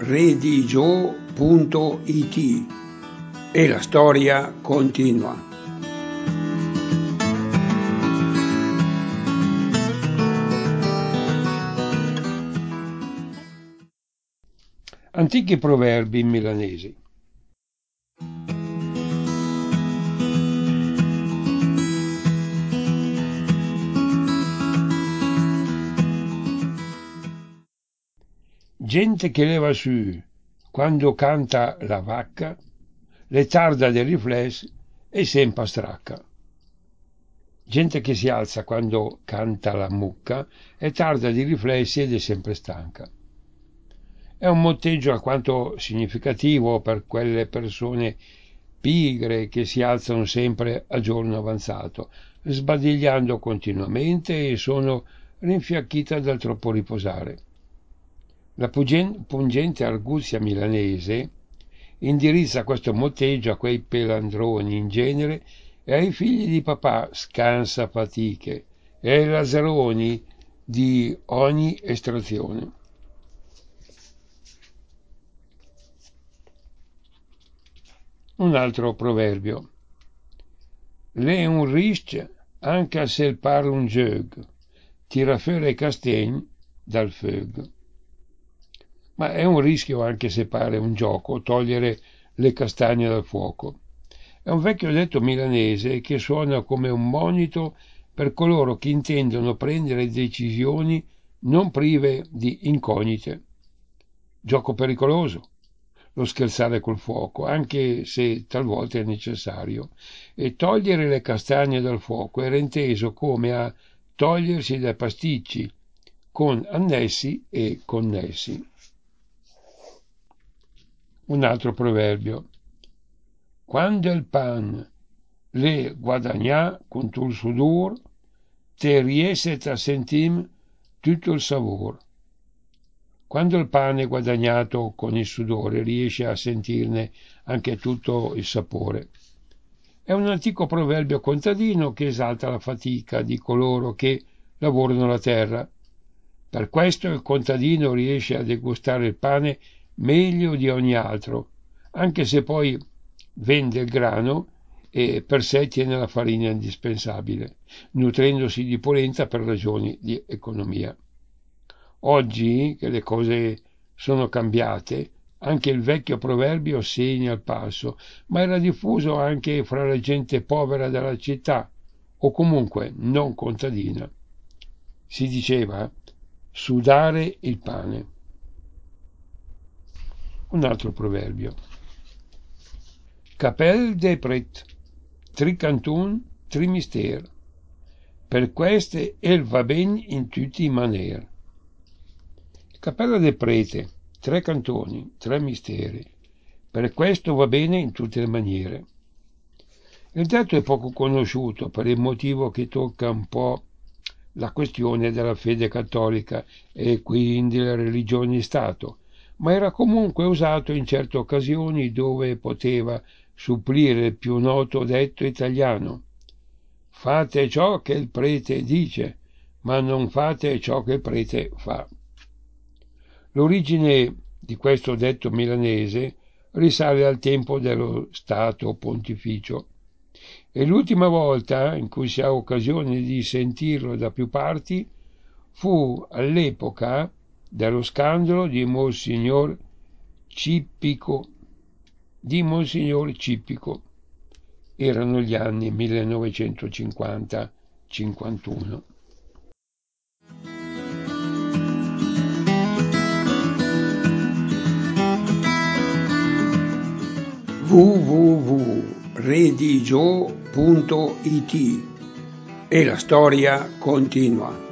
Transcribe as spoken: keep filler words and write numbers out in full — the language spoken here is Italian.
redigio punto it e la storia continua. Antichi proverbi milanesi. Gente che leva su quando canta la vacca, le tarda del riflesso e sempre stracca. Gente che si alza quando canta la mucca e tarda di riflessi ed è sempre stanca. È un motteggio alquanto significativo per quelle persone pigre che si alzano sempre a giorno avanzato, sbadigliando continuamente e sono rinfiacchite dal troppo riposare. La pungente arguzia milanese indirizza questo motteggio a quei pelandroni in genere e ai figli di papà scansa fatiche e ai lazzaroni di ogni estrazione. Un altro proverbio. L'è un risc anche se il parle un jeug, tira fuori i castagni dal feug. Ma è un rischio anche se pare un gioco togliere le castagne dal fuoco. È un vecchio detto milanese che suona come un monito per coloro che intendono prendere decisioni non prive di incognite. Gioco pericoloso, lo scherzare col fuoco, anche se talvolta è necessario, e togliere le castagne dal fuoco era inteso come a togliersi dai pasticci, con annessi e connessi. Un altro proverbio. Quando il pan le guadagna con il sudor, te riesce a sentire tutto il sapore. Quando il pane è guadagnato con il sudore, riesce a sentirne anche tutto il sapore. È un antico proverbio contadino che esalta la fatica di coloro che lavorano la terra. Per questo il contadino riesce a degustare il pane meglio di ogni altro, anche se poi vende il grano e per sé tiene la farina indispensabile, nutrendosi di polenta per ragioni di economia. Oggi che le cose sono cambiate, anche il vecchio proverbio segna il passo, ma era diffuso anche fra la gente povera della città, o comunque non contadina. Si diceva sudare il pane. Un altro proverbio. Capel de pret, tri cantun, tri mister. Per queste el va ben in tutti i maner. Cappella del prete, tre cantoni, tre misteri. Per questo va bene in tutte le maniere. Il detto è poco conosciuto per il motivo che tocca un po' la questione della fede cattolica e quindi la religione di Stato, ma era comunque usato in certe occasioni dove poteva supplire il più noto detto italiano. Fate ciò che il prete dice, ma non fate ciò che il prete fa. L'origine di questo detto milanese risale al tempo dello Stato Pontificio e l'ultima volta in cui si ha occasione di sentirlo da più parti fu all'epoca dello scandalo di Monsignor Cippico. Di Monsignor Cippico. Erano gli anni millenovecentocinquanta cinquantuno. w w w punto redigio punto it e la storia continua.